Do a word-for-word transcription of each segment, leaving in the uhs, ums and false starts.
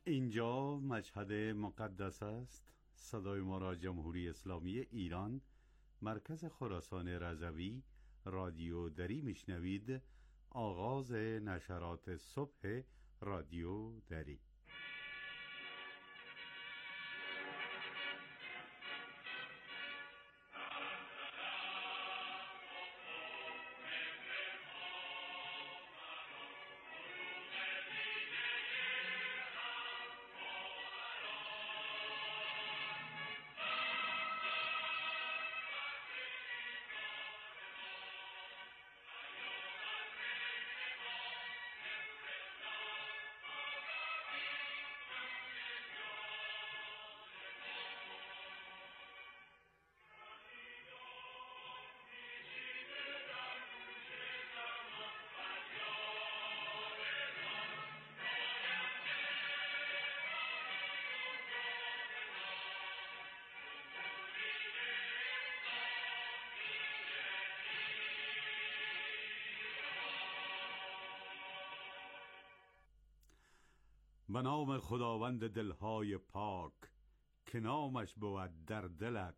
اینجا مشهد مقدس است. صدای ما را جمهوری اسلامی ایران، مرکز خراسان رضوی، رادیو دری میشنوید. آغاز نشرات صبح رادیو دری. به نام خداوند دلهای پاک، که نامش بود در دلت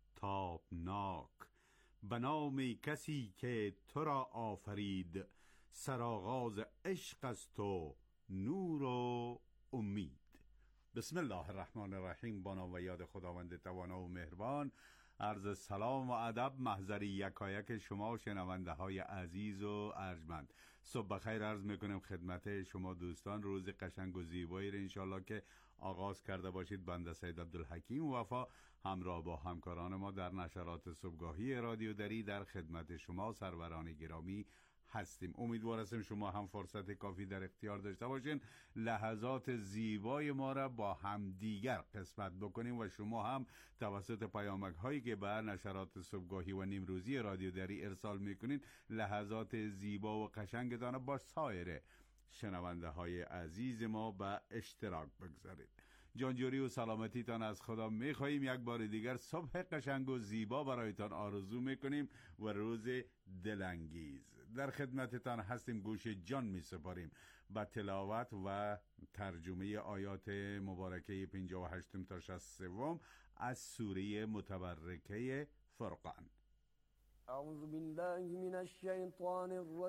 تابناک. به نام کسی که تو را آفرید، سرآغاز عشق است و نور و امید. بسم الله الرحمن الرحیم. با نام و یاد خداوند توانا و مهربان. عرض سلام و ادب محضر یکایک شما شنونده های عزیز و ارجمند. صبح بخیر عرض میکنم خدمت شما دوستان. روز قشنگ و زیبایی را انشالله که آغاز کرده باشید. بنده سید عبدالحکیم وفا همراه با همکاران ما در نشرات صبحگاهی رادیو دری در خدمت شما سروران گرامی هستیم. امیدوار هستیم شما هم فرصت کافی در اختیار داشته باشین لحظات زیبای ما را با هم دیگر قسمت بکنیم و شما هم توسط پیامک هایی که بر نشرات صبحگاهی و نیمروزی رادیو دری ارسال میکنین لحظات زیبا و قشنگتان با سایر شنونده های عزیز ما به اشتراک بگذارید. جانجوری و سلامتیتان از خدا میخواییم. یک بار دیگر صبح قشنگ و زیبا برایتان آرزو میکنیم و روز دلانگیز. در خدمتتان هستیم. گوش جان میسپاریم به تلاوت و ترجمه آیات مبارکه پنجاه و هشت تا شصت و سه از سوره متبرکه فرقان. اعوذ بالله من الشیطان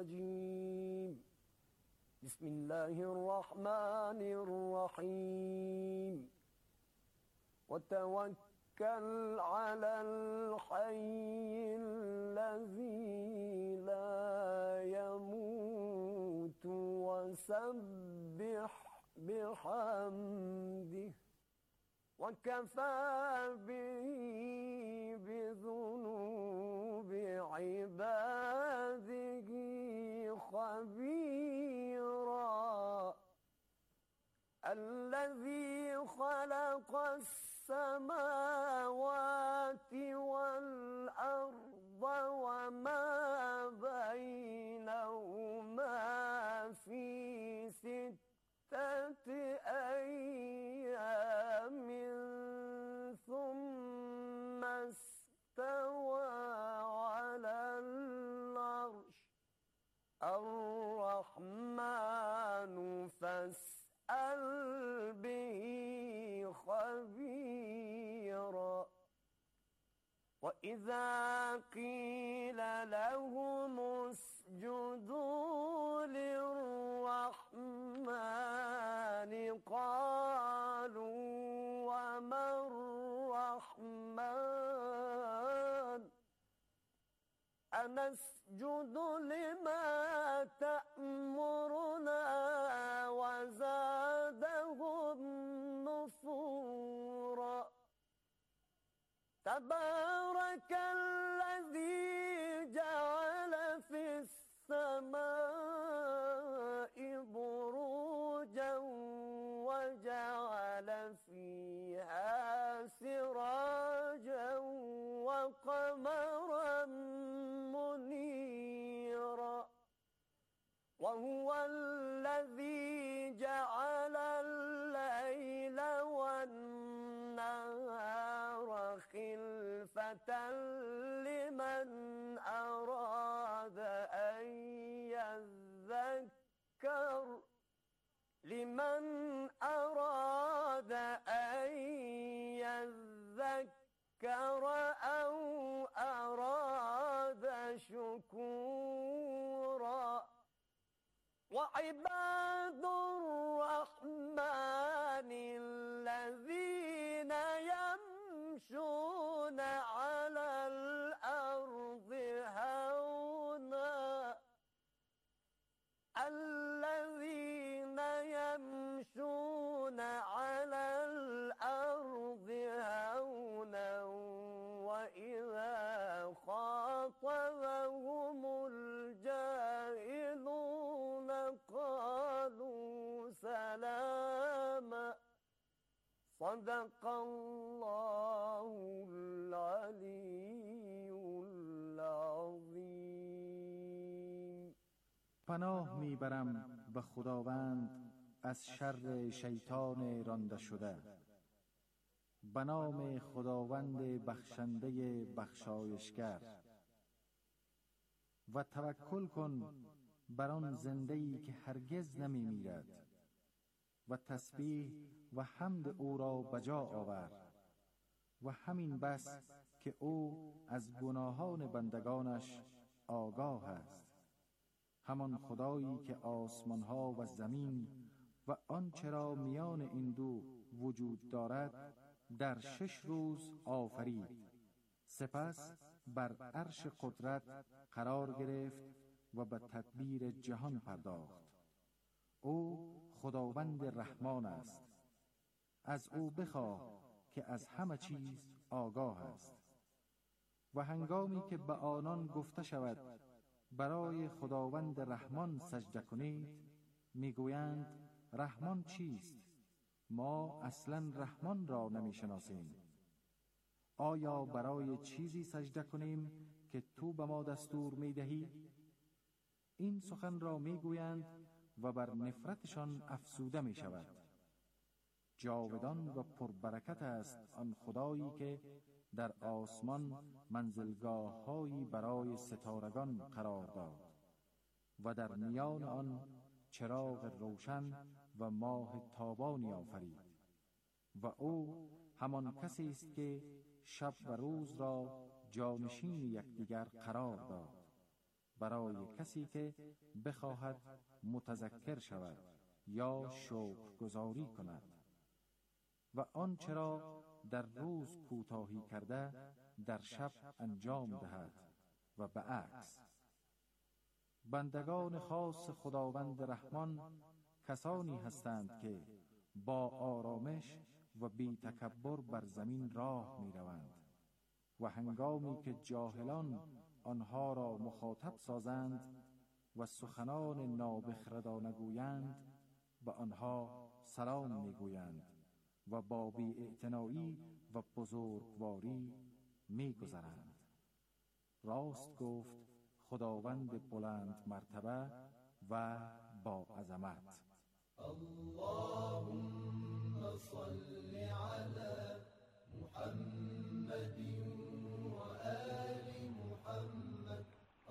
الرجیم. بسم الله الرحمن الرحيم. وتوكل على الحي الذي لا يموت وسبح بحمده وكفى به بذنوب عباده خبيرا. الذي خلق السماوات والأرض وما بينهما في ستة أيام ثم استوى على العرش. الرحمن فاسأل به خبيرا. وإذا قيل لهم اسجدوا للرحمن قالوا وما الرحمن أنسجد لما تأمرنا وزادهم نفورا. تبارك الذي جعل في السماء بروجا وجعل فيها سراجا وقمرا منيرا. وهو الذي جعل الليل والنهار خلفة عباد الرحمن الذين يمشون على الأرض هونا الذين يمشون على الأرض هونا وإذا خاطبهم الجاهلون قالوا سلاما صدق الله العلي العظیم. پناه میبرم به خداوند از شر شیطان رانده شده. به نام خداوند بخشنده بخشایشگر. و توکل کن بر آن زنده‌ای که هرگز نمی میرد و تسبیح و حمد او را بجا آور و همین بس که او از گناهان بندگانش آگاه است. همان خدایی که آسمانها و زمین و آنچه را میان این دو وجود دارد در شش روز آفرید، سپس بر عرش قدرت قرار گرفت و به تدبیر جهان پرداخت. او خداوند رحمان است. از او بخواه که از همه چیز آگاه است. و هنگامی که به آنان گفته شود برای خداوند رحمان سجده کنید، میگویند رحمان چیست؟ ما اصلا رحمان را نمیشناسیم. آیا برای چیزی سجده کنیم که تو به ما دستور میدهی؟ این سخن را میگویند و بر نفرتشان افسوده می شود. جاودان و پربرکت است آن خدایی که در آسمان منزلگاه‌هایی برای ستارگان قرار داد و در میان آن چراغ روشن و ماه تابانی آفرید. و او همان کسی است که شب و روز را جانشین یکدیگر قرار داد برای کسی که بخواهد متذکر شود یا شکرگزاری کند. و آنچه را در روز کوتاهی کرده در شب انجام دهد و به عکس. بندگان خاص خداوند رحمان کسانی هستند که با آرامش و بی تکبر بر زمین راه می روند و هنگامی که جاهلان آنها را مخاطب سازند و سخنان نابخردانه گویند، به آنها سلام می گویند و با بی‌اعتنایی و بزرگواری می گذرند. راست گفت خداوند بلند مرتبه و با عظمت. اللهم صل على محمد و آل محمد.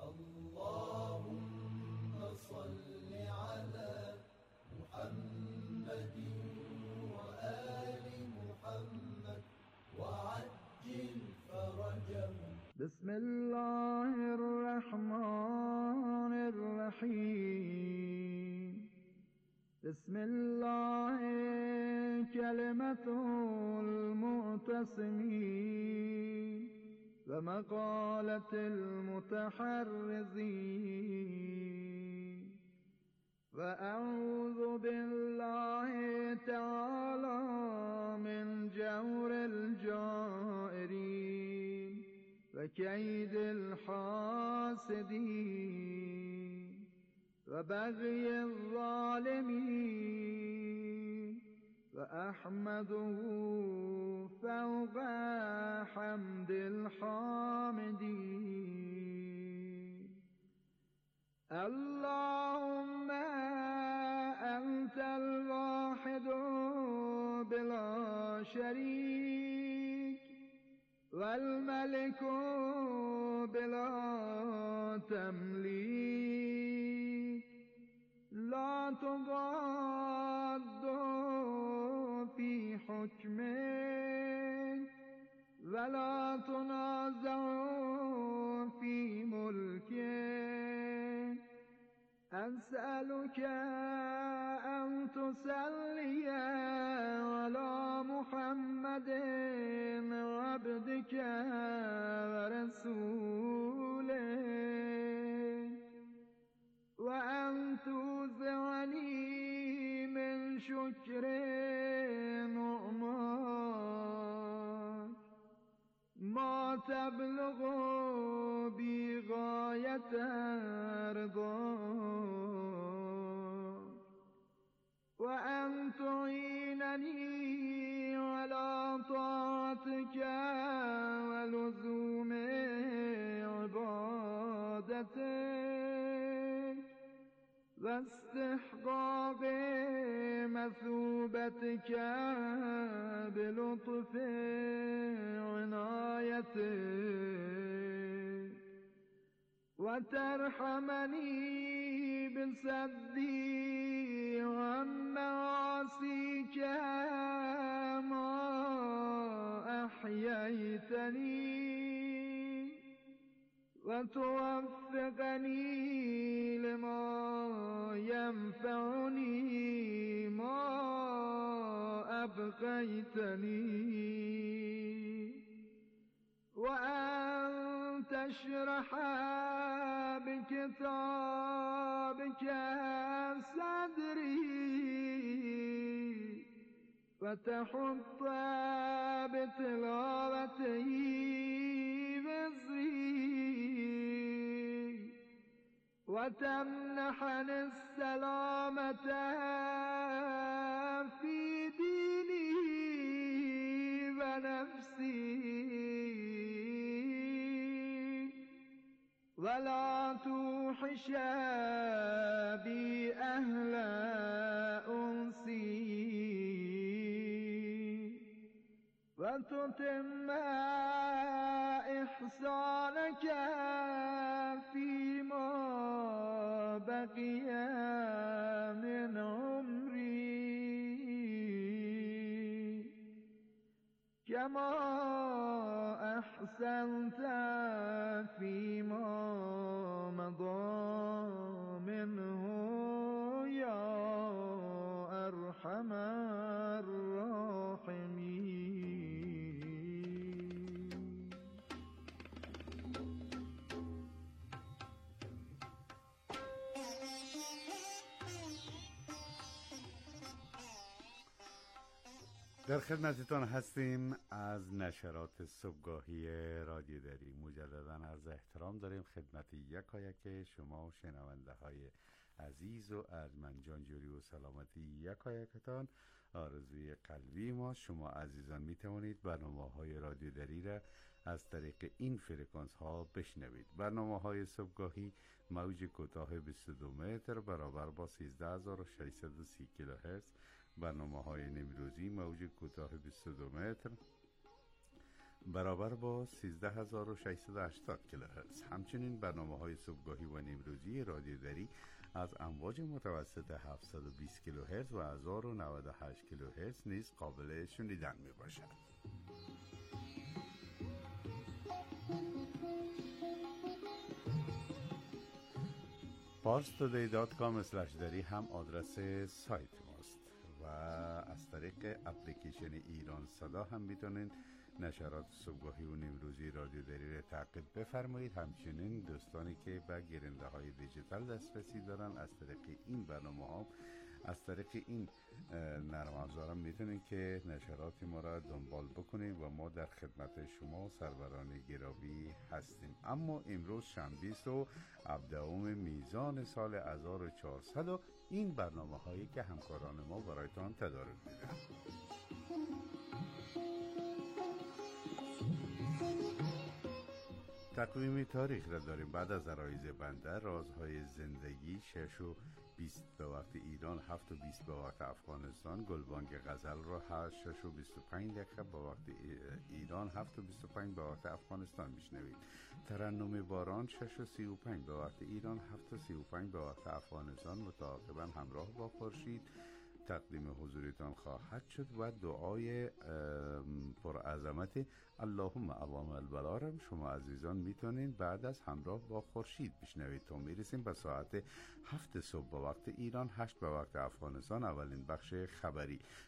اللهم صل على محمد و آل محمد وعجل فرجهم. بسم الله الرحمن الرحیم. بسم الله كلمة المعتصمين ومقالة المتحرزين. وأعوذ بالله تعالى من جور الجائرين وكيد الحاسدين وبغي الظالمين. وأحمده فوق حمد الحامدين. اللهم أنت الواحد بلا شريك والملك بلا تمليك لا تضاد في حكمك ولا تنازع في ملكك. أسألك شکر نعماک ما تبلغ بی غایت رضاک و ان تعیننی علی طاعتک و لزوم عبادتک و استحقاق مثوبتک بلطف عنایتک و ترحمنی بصدی عن معاصیک ما احییتنی و توفقنی لما ینفعنی ما ابقیتنی و ان تشرح بکتابک صدری و تحط بتلاوته وزری و تمنحنی السلامة فی دینی و نفسی ولا توحش بی اهل انسی و تتم احسانک فیما بقی من عمری کما احسنت فیما مضی منه یا ارحم الراحمین. در خدمتتان هستیم از نشرات صبحگاهی رادیو دری. مجددا عرض احترام داریم خدمت یکایک شما شنونده های عزیز و ارجمند جانجوری و سلامتی یکایکتان. آرزوی قلبی ما شما عزیزان می توانید برنامه های رادیو دری را از طریق این فرکانس ها بشنوید. برنامه های صبحگاهی موج کوتاه بیست و دو متر برابر با سیزده هزار و ششصد و سی کیلوهرتز، برنامه های نمروزی موج کوتاه بیست و دو متر برابر با سیزده هزار و ششصد و هشتاد کیلوهرتز. همچنین برنامه های صبحگاهی و نمروزی رادیو دری از امواج متوسط هفتصد و بیست کیلوهرتز و هزار و نود و هشت کیلوهرتز نیز قابل شنیدن می باشد. پارس تودی دات کام اسلش دری هم آدرس سایت ماست و از طریق اپلیکیشن ایران صدا هم میتونین نشرات صبحگاهی و نمروزی رادیو دری را تعقیب بفرمایید. همچنین دوستانی که به گیرنده های دیجیتال دسترسی دارن از طریق این برنامه ها از طریق این نرم افزار میتونین که نشرات ما را دنبال بکنید و ما در خدمت شما سروران گرامی هستیم. اما امروز شنبه است و هفدهم میزان سال هزار و چهارصد و این برنامه هایی که همکاران ما برایتان تدارک میدن. تقویم تاریخ را داریم. بعد از عرایض بنده رازهای زندگی شش و بیست به وقت ایران، هفت و بیست به وقت افغانستان. گلبانگ غزل را شش و بیست و پنج دقیقه به وقت ایران، هفت و بیست و پنج به وقت افغانستان میشنوید. ترنم باران شش و سی و پنج به وقت ایران، هفت و سی و پنج به وقت افغانستان متعاقبا همراه با خورشید تقدیم حضورتان خواهد شد و دعای پرعظمت اللهم عوام البلا را شما عزیزان میتونین بعد از همراه با خورشید بشنوید تا میرسیم به ساعت هفت صبح به وقت ایران، هشت به وقت افغانستان. اولین بخش خبری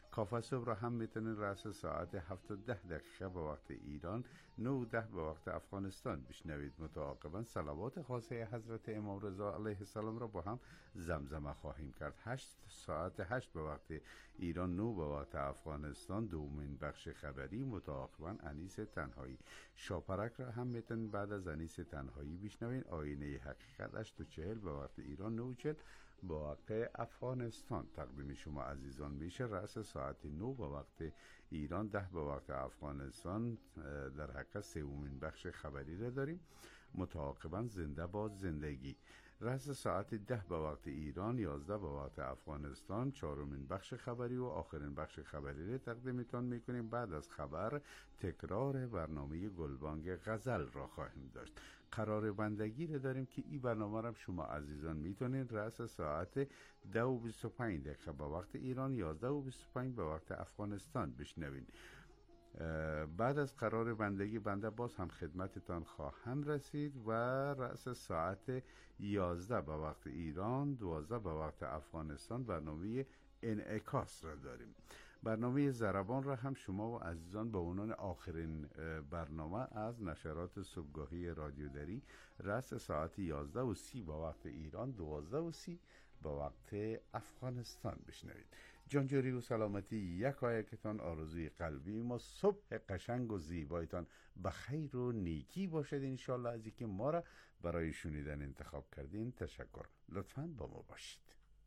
کافه صبح را هم میتونین رأس ساعت هفت و ده دقیقه به وقت ایران، نه و ده به وقت افغانستان بشنوید. متعاقبا صلوات خاصه حضرت امام رضا علیه السلام را با هم زمزمه خواهیم کرد. هشت ساعت هشت به وقت ایران، نه به وقت افغانستان دومین بخش خبری، متعاقبا انیس تنهایی. شاپرک را هم میتونین بعد از انیس تنهایی بشنوین. آینه حقیقت هشت و چهل به وقت ایران، نه و چهل با وقت افغانستان تقدیم شما عزیزان میشه. رأس ساعت نه به وقت ایران، ده به وقت افغانستان در حقیقت سومین بخش خبری را داریم. متعاقبا زنده باد زندگی. رأس ساعت ده به وقت ایران، یازده به وقت افغانستان چهارمین بخش خبری و آخرین بخش خبری را تقدیمتان میکنیم. بعد از خبر تکرار برنامه گلبانگ غزل را خواهیم داشت. قرار بندگی را داریم که این برنامه را شما عزیزان میتونید رأس ساعت ده و بیست و پنج دقیقه به وقت ایران، یازده و بیست و پنج به وقت افغانستان بشنوین. بعد از قرار بندگی بنده باز هم خدمتتان خواهم رسید و رأس ساعت یازده به وقت ایران، دوازده به وقت افغانستان برنامه انعکاس را داریم. برنامه ضربان را هم شما و عزیزان به عنوان آخرین برنامه از نشرات صبحگاهی رادیو دری رأس ساعت یازده و سی به وقت ایران، دوازده و سی به وقت افغانستان بشنوید. جانجوری و سلامتی یک آیکتان آرزوی قلبی ما. صبح قشنگ و زیبایتان بخیر و نیکی باشد انشالله. از اینکه ما را برای شنیدن انتخاب کردین تشکر. لطفاً با ما باشید.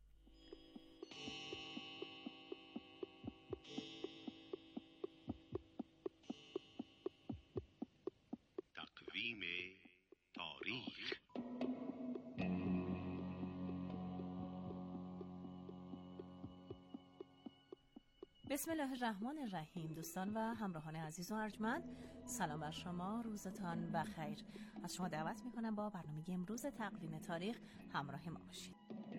تقویم تاریخ. بسم الله الرحمن الرحیم. دوستان و همراهان عزیز و ارجمند، سلام بر شما، روزتان بخیر. از شما دعوت میکنم با برنامه امروز تقویم تاریخ همراه ما باشید.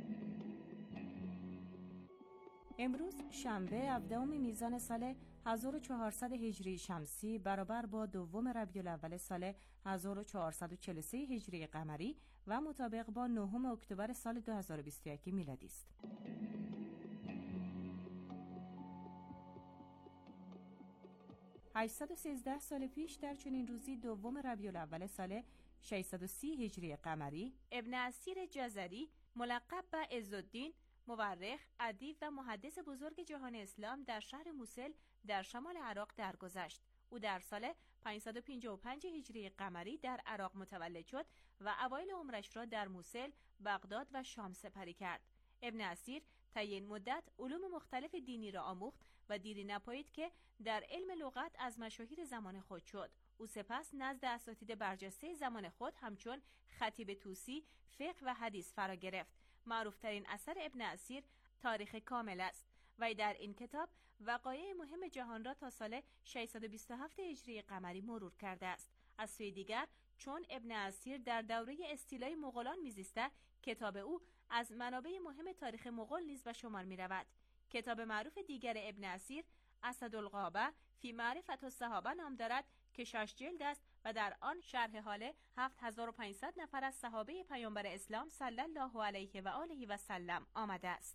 امروز شنبه هفدهم میزان سال هزار و چهارصد هجری شمسی برابر با دوم ربیع الاول سال هزار و چهارصد و چهل و سه هجری قمری و مطابق با نهم اکتبر سال دو هزار و بیست و یک میلادی است. هشتصد و سیزده سال پیش در چنین روزی دوم ربیع الاول سال ششصد و سی هجری قمری، ابن اسیر جزری ملقب به عزالدین، مورخ، ادیب و محدث بزرگ جهان اسلام در شهر موصل در شمال عراق درگذشت. او در سال پانصد و پنجاه و پنج هجری قمری در عراق متولد شد و اوایل عمرش را در موصل، بغداد و شام سپری کرد. ابن اسیر طی این مدت علوم مختلف دینی را آموخت و دیری نپایید که در علم لغت از مشاهیر زمان خود شد. او سپس نزد اساتید برجسته زمان خود همچون خطیب طوسی فقه و حدیث فرا گرفت. معروفترین اثر ابن اسیر تاریخ کامل است و در این کتاب وقایع مهم جهان را تا سال ششصد و بیست و هفت هجری قمری مرور کرده است. از سوی دیگر چون ابن اسیر در دوره استیلای مغولان میزیسته، کتاب او از منابع مهم تاریخ مغول نیز به شمار می رود. کتاب معروف دیگر ابن اسیر اسدالغابه فی معرفت الصحابه نام دارد که شش جلد است و در آن شرح حال هفت هزار و پانصد نفر از صحابه پیامبر اسلام صلی الله علیه و آله و سلم آمده است.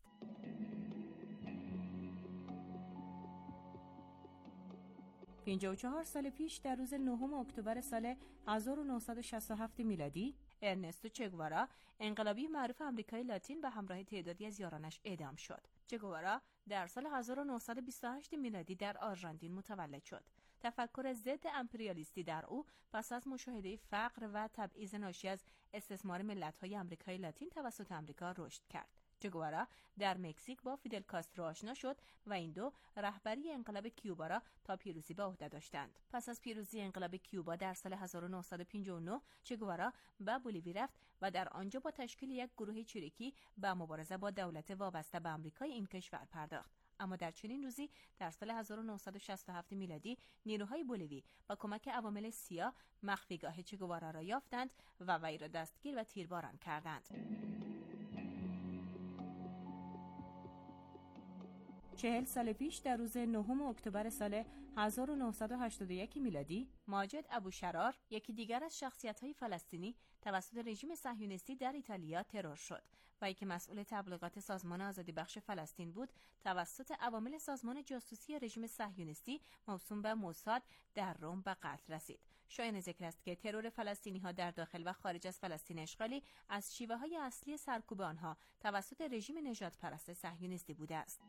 پنجاه و چهار سال پیش در روز نهم اکتبر سال هزار و نهصد و شصت و هفت میلادی، ارنستو چه گوارا انقلابی معروف آمریکای لاتین به همراه تعدادی از یارانش اعدام شد. چه گوارا در سال هزار و نهصد و بیست و هشت میلادی در آرژانتین متولد شد. تفکر ضد امپریالیستی در او پس از مشاهده فقر و تبعیض ناشی از استثمار ملت‌های آمریکای لاتین توسط آمریکا رشد کرد. چه گوارا در مکزیک با فیدل کاسترو آشنا شد و این دو رهبری انقلاب کیوبا را تا پیروزی به عهده داشتند. پس از پیروزی انقلاب کیوبا در سال هزار و نهصد و پنجاه و نه، چه گوارا به بولیوی رفت و در آنجا با تشکیل یک گروه چریکی به مبارزه با دولت وابسته به آمریکای این کشور پرداخت. اما در چنین روزی در سال هزار و نهصد و شصت و هفت میلادی نیروهای بولیوی با کمک عوامل سیاه مخفیگاه چه گوارا را یافتند و وی را دستگیر و تیرباران کردند. چهل سال پیش در روز نهم اکتبر سال هزار و نهصد و هشتاد و یک میلادی ماجد ابوشرار، یکی دیگر از شخصیت‌های فلسطینی، توسط رژیم صهیونیستی در ایتالیا ترور شد و که مسئول تبلیغات سازمان آزادی بخش فلسطین بود، توسط عوامل سازمان جاسوسی رژیم صهیونیستی موسوم به موساد در روم به قتل رسید. شایان ذکر است که ترور فلسطینی‌ها در داخل و خارج از فلسطین اشغالی از شیوه‌های اصلی سرکوب آنها توسط رژیم نژاد پرست صهیونیستی بوده است.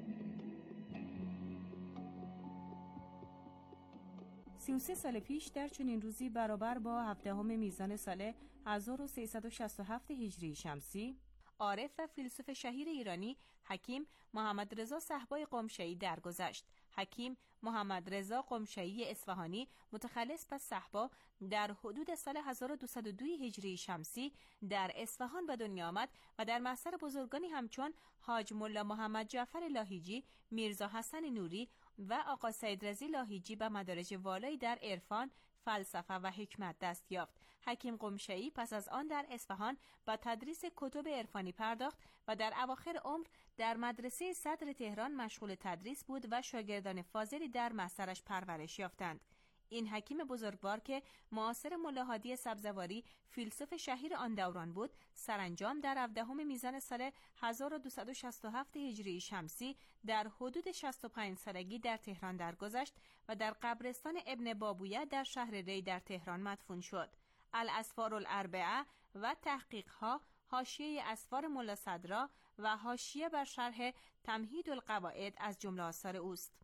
سی و سه سال پیش در چنین روزی برابر با هفدهم میزان سال هزار و سیصد و شصت و هفت هجری شمسی، عارف و فیلسوف شهیر ایرانی حکیم محمد رضا صهبای قمشه‌ای درگذشت. حکیم محمد رضا قمشه‌ای اصفهانی، متخلص پس صهبا، در حدود سال هزار و دویست و دو هجری شمسی در اصفهان به دنیا آمد و در محضر بزرگانی همچون حاج ملا محمد جعفر لاهیجی، میرزا حسن نوری و آقا سید رضی لاهیجی به مدارج والایی در عرفان، فلسفه و حکمت دست یافت. حکیم قمشه‌ای پس از آن در اصفهان با تدریس کتب عرفانی پرداخت و در اواخر عمر در مدرسه صدر تهران مشغول تدریس بود و شاگردان فاضلی در محضرش پرورش یافتند. این حکیم بزرگوار که معاصر ملا هادی سبزواری، فیلسوف شهیر آن دوران بود، سرانجام در هفدهم میزان سال هزار و دویست و شصت و هفت هجری شمسی در حدود شصت و پنج سالگی در تهران درگذشت و در قبرستان ابن بابویه در شهر ری در تهران مدفون شد. الاسفار الاربعه و تحقیقها، حاشیه اسفار ملا صدرا و حاشیه بر شرح تمهید القواعد از جمله آثار اوست.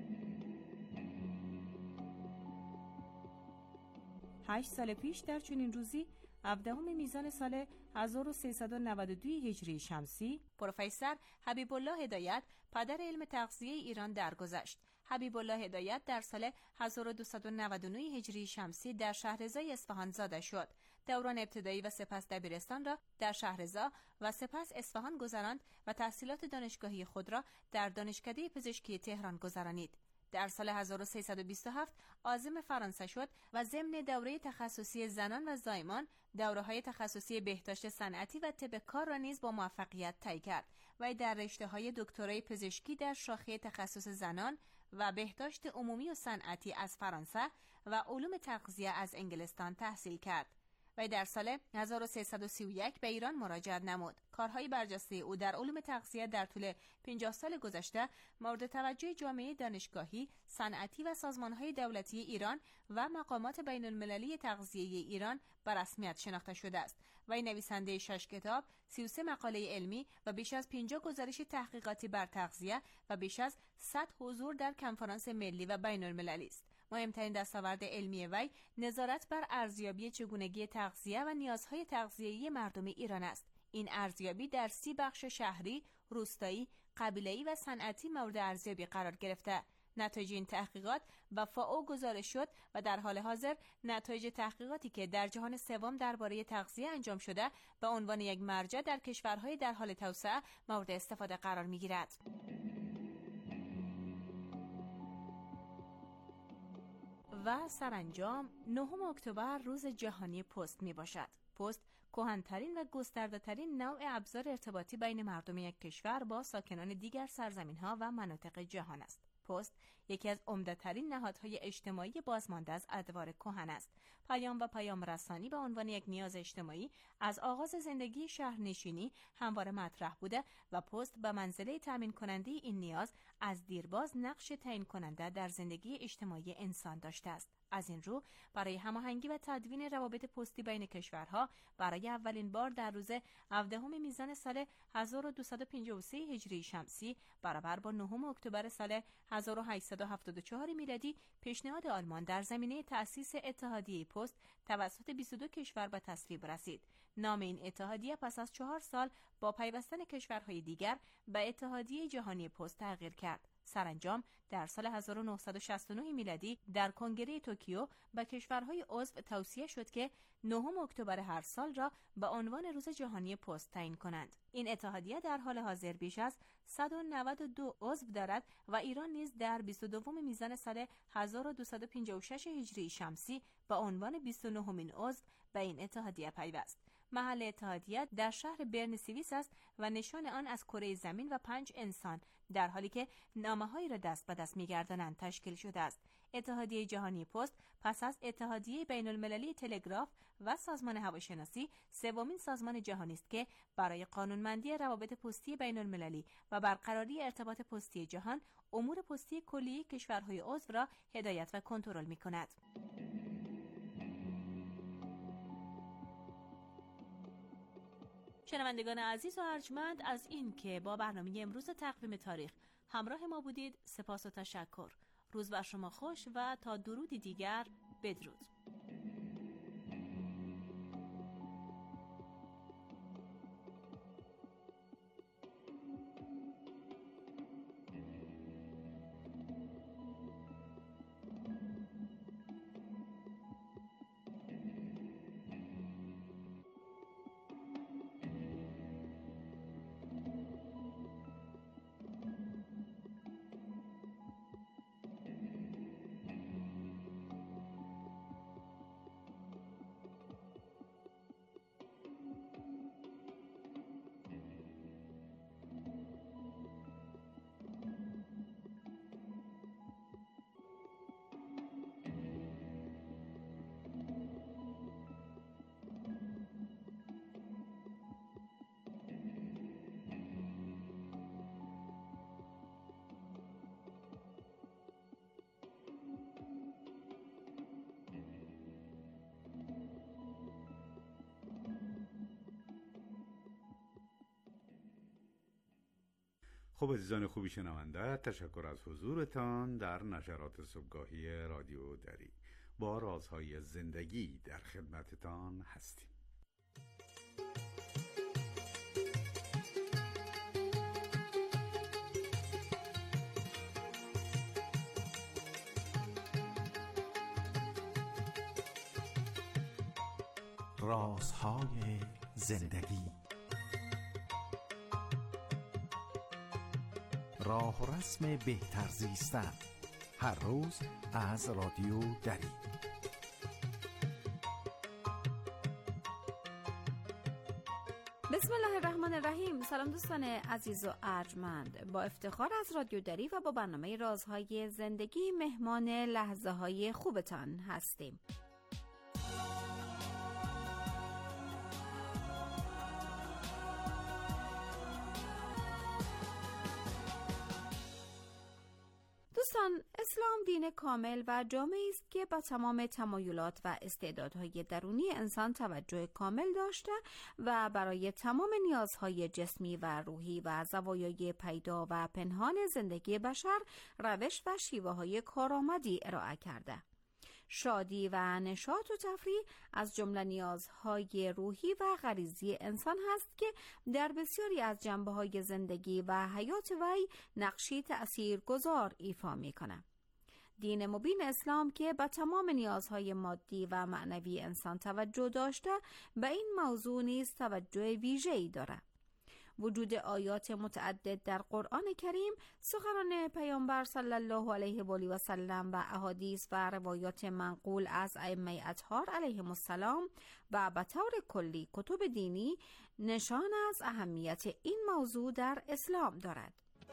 هشت سال پیش در چنین روزی هفدهم میزان سال هزار و سیصد و نود و دو هجری شمسی، پروفسور حبیب الله هدایت، پدر علم تغذیه ایران درگذشت. حبیب الله هدایت در سال هزار و دویست و نود و نه هجری شمسی در شهرضای اصفهان زاده شد. دوران ابتدایی و سپس دبیرستان را در شهرضا و سپس اصفهان گذراند و تحصیلات دانشگاهی خود را در دانشکده پزشکی تهران گذرانید. در سال هزار و سیصد و بیست و هفت عازم فرانسه شد و ضمن دوره تخصصی زنان و زایمان، دوره‌های تخصصی بهداشت صنعتی و طب کار را نیز با موفقیت طی کرد و در رشته‌های دکترای پزشکی در شاخه تخصص زنان و بهداشت عمومی و صنعتی از فرانسه و علوم تغذیه از انگلستان تحصیل کرد. و در سال هزار و سیصد و سی و یک به ایران مراجعت نمود. کارهای برجسته او در علوم تغذیه در طول پنجاه سال گذشته مورد توجه جامعه دانشگاهی، صنعتی و سازمانهای دولتی ایران و مقامات بین المللی تغذیه ایران به رسمیت شناخته شده است. وی نویسنده شش کتاب، سی و سه مقاله علمی و بیش از پنجاه گزارش تحقیقاتی بر تغذیه و بیش از صد حضور در کنفرانس ملی و بین المللی است. مهمترین دستاورد علمی وی نظارت بر ارزیابی چگونگی تغذیه و نیازهای تغذیه‌ای مردم ایران است. این ارزیابی در سی بخش شهری، روستایی، قبیله‌ای و صنعتی مورد ارزیابی قرار گرفته. نتایج این تحقیقات به فائو گزارش شد و در حال حاضر نتایج تحقیقاتی که در جهان سوم درباره تغذیه انجام شده به عنوان یک مرجع در کشورهای در حال توسعه مورد استفاده قرار می‌گیرد. و سرانجام نهم اکتبر روز جهانی پست می باشد. پست کهن‌ترین و گسترده‌ترین نوع ابزار ارتباطی بین مردم یک کشور با ساکنان دیگر سرزمین‌ها و مناطق جهان است. پست یکی از عمده‌ترین نهادهای اجتماعی بازمانده از ادوار کهن است. پیام و پیام رسانی به عنوان یک نیاز اجتماعی از آغاز زندگی شهرنشینی همواره مطرح بوده و پست به منزله تامین کننده این نیاز از دیرباز نقش تعیین کننده در زندگی اجتماعی انسان داشته است. از این رو برای هماهنگی و تدوین روابط پستی بین کشورها برای اولین بار در روز هفدهم میزان سال هزار و دویست و پنجاه و سه هجری شمسی برابر با نهم اکتبر سال هزار و هشتصد و هفتاد و چهار میلادی پیشنهاد آلمان در زمینه تأسیس اتحادیه پست توسط بیست و دو کشور به تصویب رسید. نام این اتحادیه پس از چهار سال با پیوستن کشورهای دیگر به اتحادیه جهانی پست تغییر کرد. سرانجام در سال هزار و نهصد و شصت و نه میلادی در کنگره توکیو به کشورهای عضو توصیه شد که نهم اکتبر هر سال را به عنوان روز جهانی پست تعیین کنند. این اتحادیه در حال حاضر بیش از صد و نود و دو عضو دارد و ایران نیز در بیست و دوم میزان سال هزار و دویست و پنجاه و شش هجری شمسی به عنوان بیست و نهمین عضو به این اتحادیه پیوست. محل اتحادیه در شهر برن سوئیس است و نشان آن از کره زمین و پنج انسان در حالی که نامه‌هایی را دست به دست می‌گردانند تشکیل شده است. اتحادیه جهانی پست پس از اتحادیه بین‌المللی تلگراف و سازمان هواشناسی سومین سازمان جهانی است که برای قانونمندی روابط پستی بین‌المللی و برقراری ارتباط پستی جهان امور پستی کلی کشورهای عضو را هدایت و کنترل می‌کند. شنوندگان عزیز و ارجمند، از این که با برنامه امروز تقویم تاریخ همراه ما بودید سپاس و تشکر. روز بر شما خوش و تا درودی دیگر بدرود. خب عزیزان خوبی شنونده، تشکر از حضورتان در نشرات صبحگاهی رادیو دری. با رازهای زندگی در خدمتتان هستیم. رازهای زندگی، راه و رسم بهتر زیستن، هر روز از رادیو دری. بسم الله الرحمن الرحیم. سلام دوستان عزیز و ارجمند، با افتخار از رادیو دری و با برنامه رازهای زندگی مهمان لحظه های خوبتان هستیم. دوستان، اسلام دین کامل و جامعی است که با تمام تمایلات و استعدادهای درونی انسان توجه کامل داشته و برای تمام نیازهای جسمی و روحی و زوایای پیدا و پنهان زندگی بشر روش و شیوه های کارآمدی ارائه کرده. شادی و نشاط و تفریح از جمله نیازهای روحی و غریزی انسان هست که در بسیاری از جنبه‌های زندگی و حیات وی نقشی تأثیرگذار ایفا می‌کند. دین مبین اسلام که به تمام نیازهای مادی و معنوی انسان توجه داشته، به این موضوع نیز توجه ویژه‌ای دارد. وجود آیات متعدد در قرآن کریم، سخنان پیامبر صلی الله علیه و آله و سلم و احادیث و روایات منقول از ائمه اطهار علیهم السلام و به طور کلی کتب دینی نشان از اهمیت این موضوع در اسلام دارد.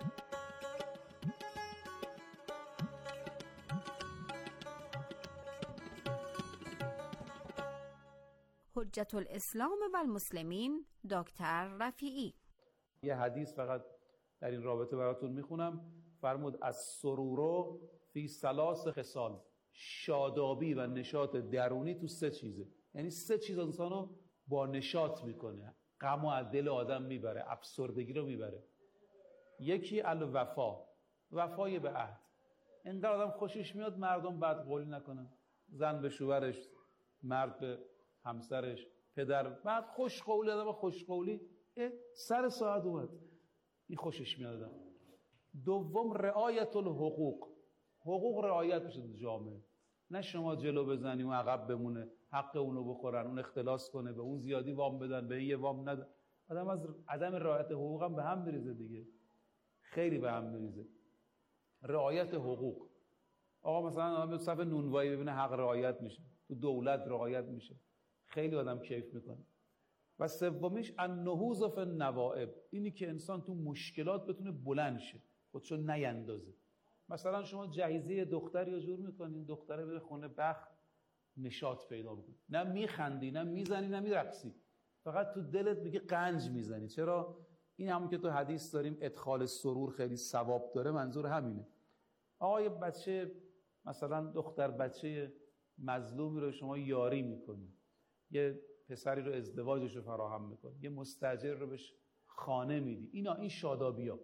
حجت الاسلام و المسلمین دکتر رفیعی. یه حدیث فقط در این رابطه براتون میخونم. فرمود از سرورو فی ثلاث خصال، شادابی و نشاط درونی تو سه چیزه. یعنی سه چیز انسانو با نشاط میکنه، غم و از دل آدم میبره، افسردگی رو میبره. یکی الوفا، وفای به عهد. اینقدر آدم خوشش میاد مردم بدقولی نکنن، زن به شوهرش، مرد به همسرش، پدر بعد خوش قولی، آدم خوش قولی سر ساعت اومد، این خوشش میاد. دوم رعایت الحقوق، حقوق رعایت بشه تو جامعه، نه شما جلو بزنی و عقب بمونه، حق اونو بخورن، اون اختلاس کنه، به اون زیادی وام بدن، به این یه وام ندن. آدم از عدم رعایت حقوق هم به هم میریزه دیگه، خیلی به هم میریزه. رعایت حقوق، آقا مثلا آدم به صف نونوایی ببینه حق رعایت میشه، تو دولت رعایت میشه، خیلی آدم کیف میکنه. و سومیش النهوض فی النوائب، اینی که انسان تو مشکلات بتونه بلند شه، خودشو نیندازه. مثلا شما جهیزیه دختری رو جور میکنین، دختره بره خونه بخت نشاط پیدا میکنه، نه میخندی نه میزنی نه میرقصی، فقط تو دلت میگه قنج میزنی. چرا؟ این همون که تو حدیث داریم ادخال سرور خیلی ثواب داره، منظور همینه. آقا یه بچه مثلا دختر بچه مظلومی رو شما یاری میکنی، یه پسری رو ازدواجش رو فراهم میکنی، یه مستاجر رو بهش خانه میدی، اینا این شادابی‌ها.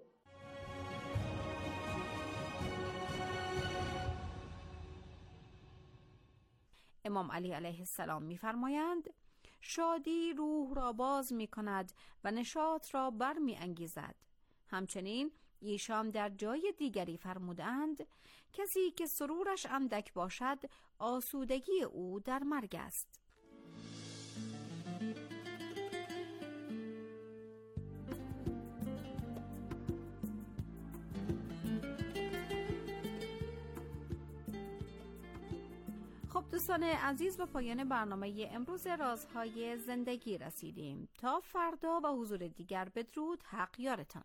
امام علی علیه السلام می‌فرمایند شادی روح را باز می‌کند و نشاط را برمی‌انگیزد. همچنین ایشان در جای دیگری فرمودند کسی که سرورش اندک باشد آسودگی او در مرگ است. خب دوستان عزیز، به پایان برنامه امروز رازهای زندگی رسیدیم. تا فردا و حضور دیگر بدرود، حق یارتان.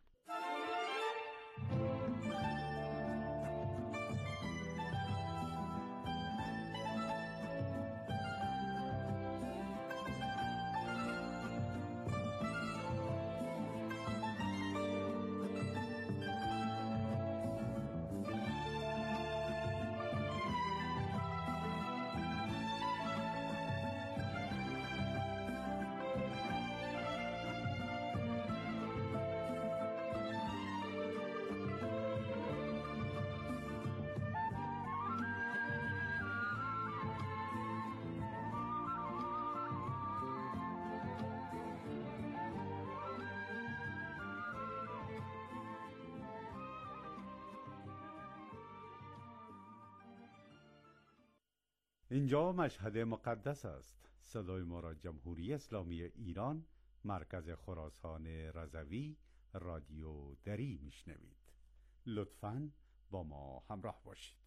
اینجا مشهد مقدس است. صدای ما را جمهوری اسلامی ایران، مرکز خراسان رضوی، رادیو دری میشنوید. لطفاً با ما همراه باشید.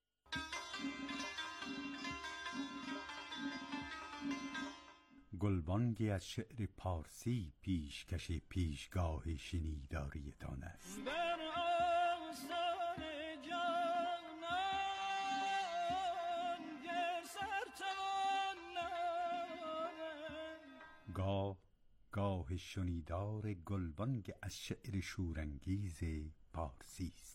گلبانگی از شعر پارسی پیشکش پیشگاه شنیداریتان است. گاه گاه شنیدار گلبانگ از شعر شورانگیز پارسی است.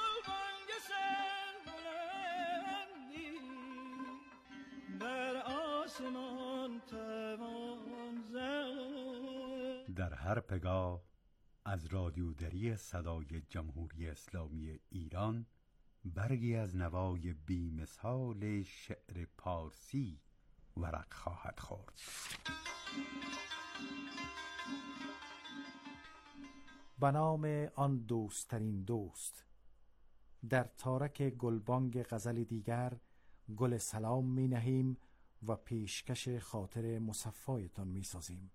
در هر پگاه از رادیو دری صدای جمهوری اسلامی ایران برگی از نوای بی‌مثال شعر پارسی ورق خواهد خورد. به نام آن دوستترین دوست. در تارک گلبانگ غزل دیگر گل سلام می نهیم و پیشکش خاطر مصفایتان می سازیم.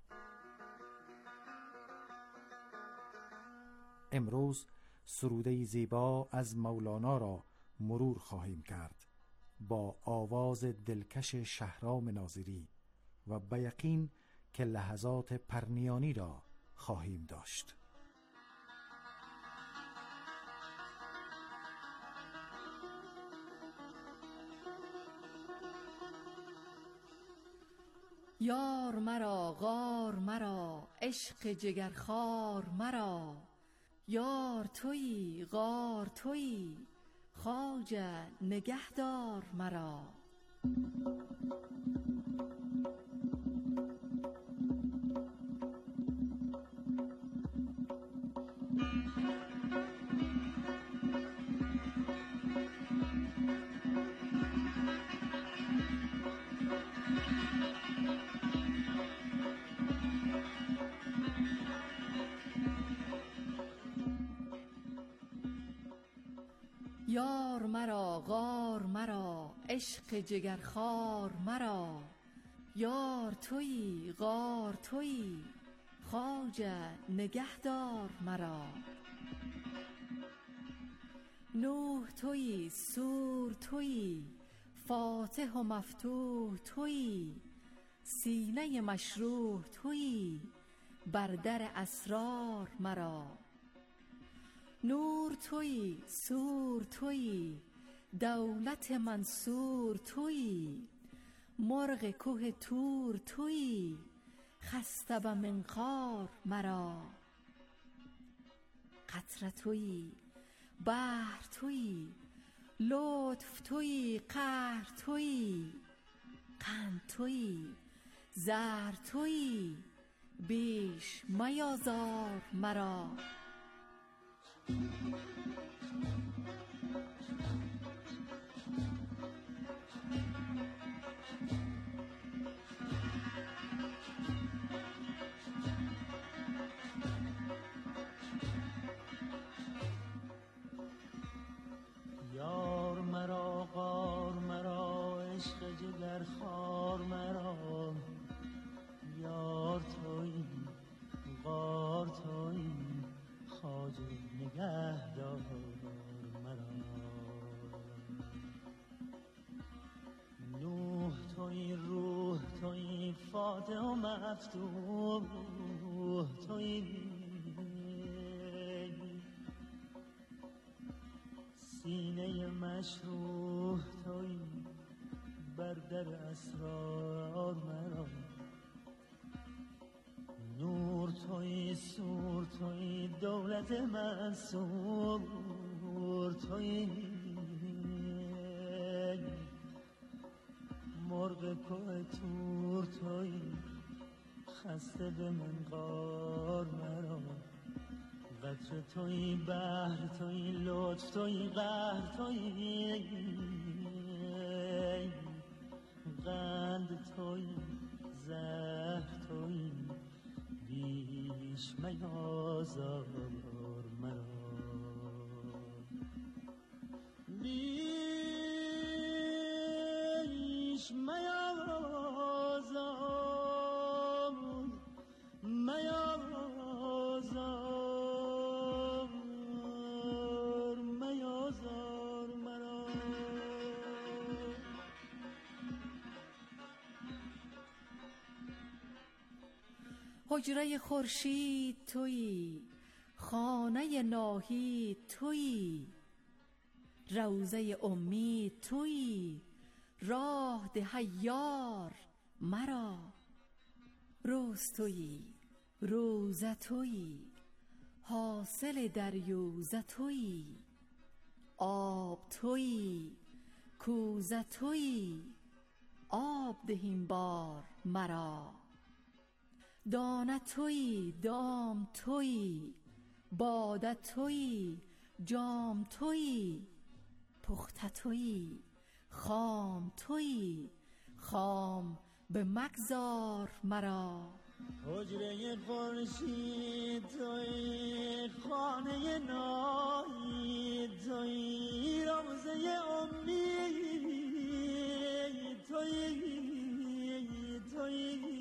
امروز سروده زیبا از مولانا را مرور خواهیم کرد با آواز دلکش شهرام ناظری و به یقین که لحظات پرنیانی را خواهیم داشت. یار مرا غار مرا عشق جگرخوار مرا، یار تویی غار تویی خواجه نگهدار مرا. یار مرا غار مرا عشق جگرخوار مرا، یار تویی غار تویی خواجه نگهدار مرا. نوح تویی سور تویی فاتح و مفتوح تویی، سینه مشروح تویی بر در اسرار مرا. نور تویی، سور تویی، دولت منصور تویی، مرغ کوه تور تویی، خسته به منقار مرا. قطره تویی، بحر تویی، لطف تویی، قهر تویی، قند تویی، زهر تویی، بیش میازار مرا. یار مرا، غار مرا، عشق جگر خار مرا. یار تویی، غار تویی، خواجه نگهدار مرا. نوح تویی، روح تویی، فاتح و مفتوح تویی، سینه مشروح تویی بر در اسرار مرا. نور تویی، سور تویی، دولت منصور تویی، مرغ کوه تور تویی، خسته به منقار مرا. قطره تویی، بحر تویی، لطف تویی، قهر تویی، قند تویی، زهر تویی، بیش میازار مرا. بیش میازار میازار میازار مرا. حجره خورشید تویی، خانه ناهید تویی، روضه امید تویی، راه ده یار مرا. روز تویی، روزه تویی، حاصل دریوزه تویی، آب تویی، کوزه تویی، آب دهیم بار مرا. دانه تویی، دام تویی، باده تویی، جام تویی، پخته تویی، خام تویی، خام به مگذار مرا. حجره خورشید تویی، خانه ناهید تویی، روضه امید تویی تویی.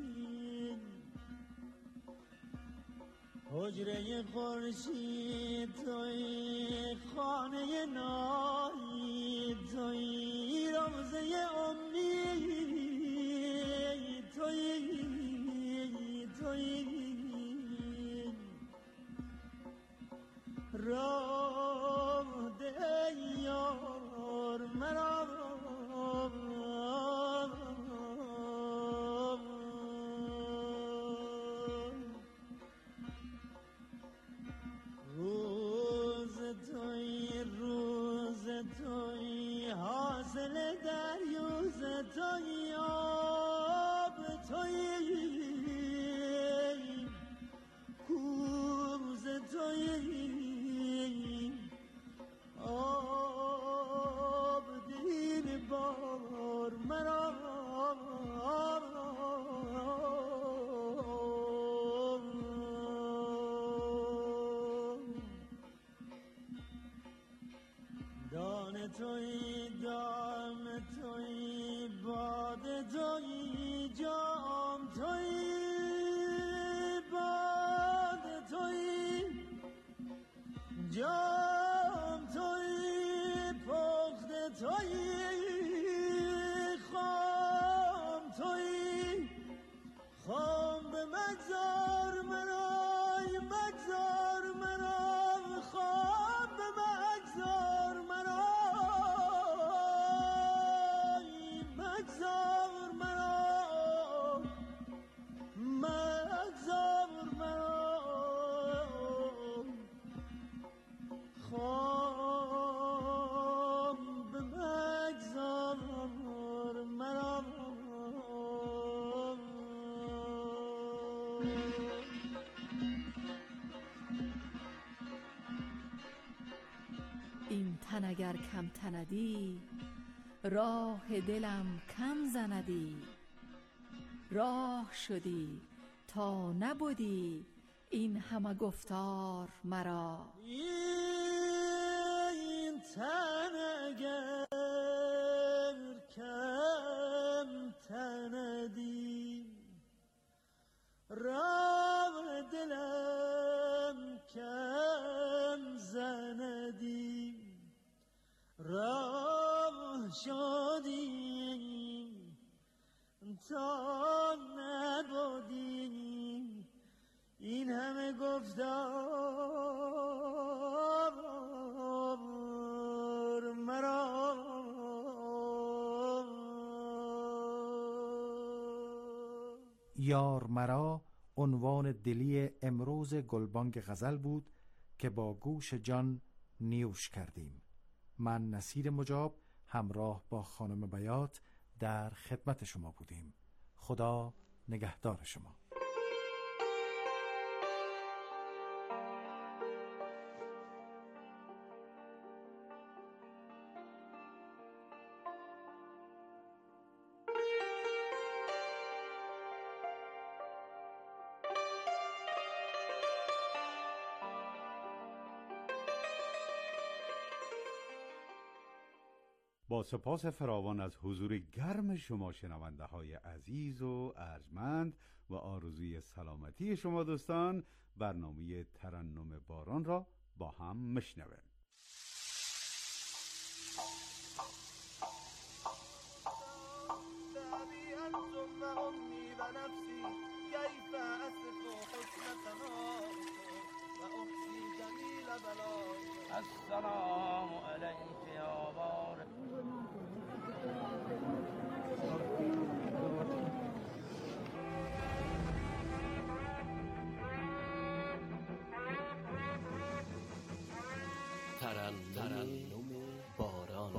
حجره خورشید تویی، خانه ناهید تویی، روضه امید تویی تویی، راه ده یار مرا. روز تویی، روز تویی، حاصل دریوزه تویی، آب تویی، تن اگر کم تندی، راه دلم کم زندی. راه شدی تا نبودی این همه گفتار مرا. این تن اگر کم تندی، راه دلم کم زندی. راه شدی تا نبودی این همه گفتار مرا. یار مرا عنوان دلی امروز گلبانگ غزل بود که با گوش جان نیوش کردیم. من نصیر مجاب همراه با خانم بیات در خدمت شما بودیم. خدا نگهدار شما. با سپاس فراوان از حضور گرم شما شنونده های عزیز و ارجمند و آرزوی سلامتی شما دوستان، برنامه ترنم باران را با هم مشنویم. السلام علیک یا بار. ترنم باران.